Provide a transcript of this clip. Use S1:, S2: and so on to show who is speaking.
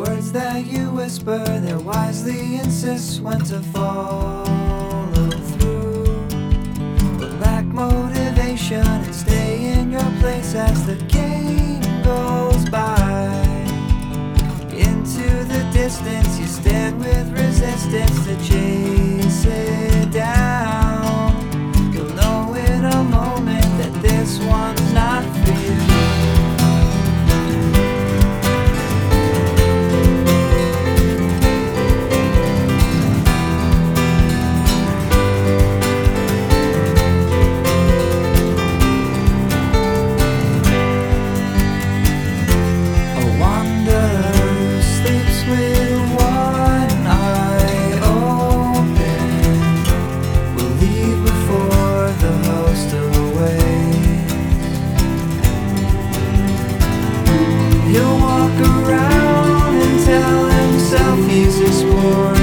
S1: Words that you whisper that wisely insist when to follow through, but lack motivation and stay in your place as the game goes by. Into the distance you stand with resistance to chase it down. You'll know in a moment that this one's not for you. He'll walk around and tell himself he's exploring.